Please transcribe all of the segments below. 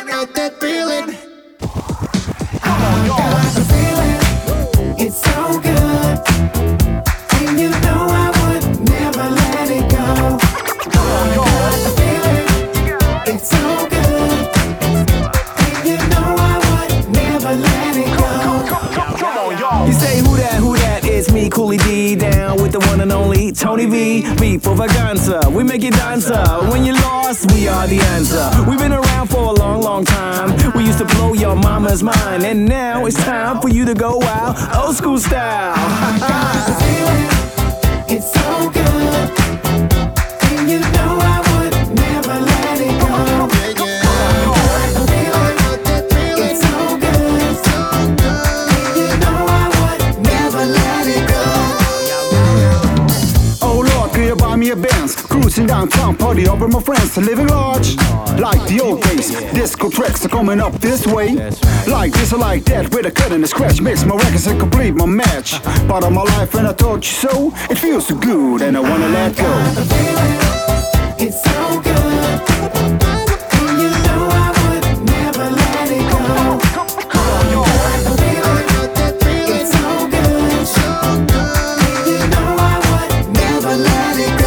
got that feeling. Come on, y'all. I got the feeling. It's so good. And you know I would never let it go. Come on, I y'all. got the feeling. It's so good. And you know I would never let it go. Come on, y'all. You say who that? It's me, Coolie D, down with the one and only Tony V. Beat for Vaganza, we make you dance. When you're lost, we are the answer. We've been around for a long, long time. We used to blow your mama's mind, and now it's time for you to go out, old school style. It's so good. And you know I would never let it go. It's so good. And you know I would never let it go. Oh Lord, could you buy me a Benz? Cruising downtown, party up with my friends, living large. Like the old days, disco tracks are coming up this way. Like this or like that, with a cut and a scratch, makes my records and complete my match. Part of my life and I told you so. It feels so good and I wanna let go. It's so good. And you know I would never let it go. It's so good. And you know I would never let it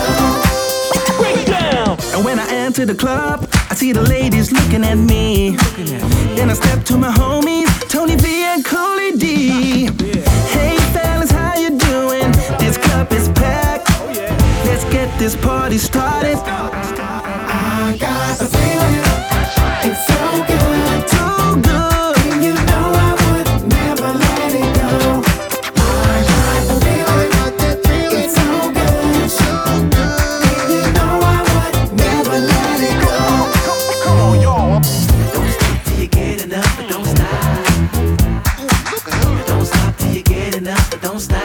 go. And when I enter the club, I see the ladies looking at me. Then I step to my homies, Tony V and Coolie D. Hey fellas, how you doing? This club is packed. Let's get this party started. I got the feeling. It's so good. Too good. And you know I would never let it go. I got the feeling. It's so good. And you know I would never let it go. Come on, y'all. Don't stop till you get enough, but don't stop. Don't stop till you get enough, but don't stop.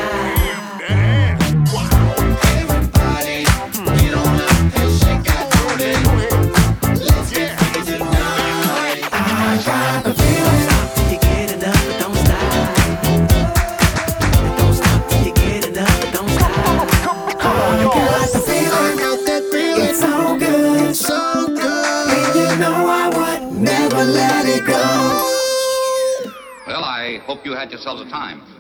Everybody, get on up and shake that booty. Let's get crazy tonight. I got the feeling. Stop till you get enough, but don't stop. Don't stop till you get enough, but don't stop. Come on, y'all. Got the feeling. It's so good. And you know I would never let it go. Well, I hope you had yourselves a time.